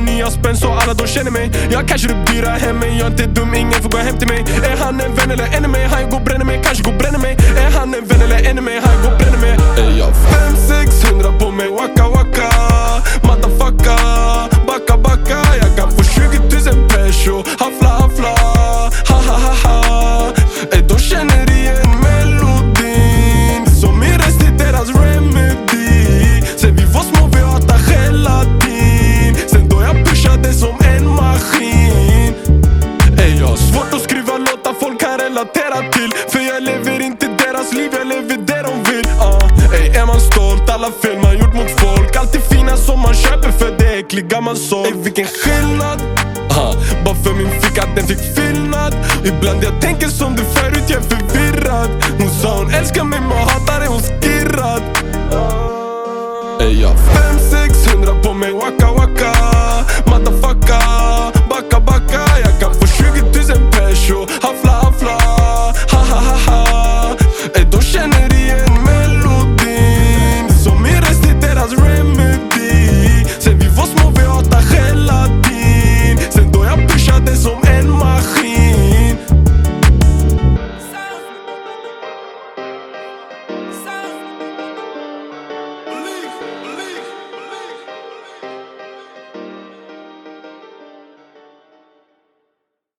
nya spänn så alla de känner mig. Jag kanske du dyra hem mig, jag är inte dum, ingen får gå hem till mig. Är han en vän eller enemy? Han går bränner mig, kanske går bränner mig. Är han en vän eller enemy? Han går bränner mig. Ey, jag 500-600 på mig, waka waka motherfucker, backa backa. Jag kan få 20 000 peso, hafla hafla, ha ha ha ha. Ey, de känner igen melodin, som min röst är deras remedy. Sen vi var små vi hatar gelatin, sen då jag pushade som en maskin. Ey, jag har svårt att skriva låtar folk kan relatera till, för jag lever inte deras liv, jag lever det de vill. Ey, är man stolt, alla fel man gjort mot folk, alltid fina som man köper för det äckliga man sålt. Ey, vilken skillnad, bara för min ficka den fick fyllnad. Ibland jag tänker som du förut, jag är förvirrad. Hon sa hon älskar mig men hatar det, hon skirrad. Ey, jag 500-600 på mig, waka waka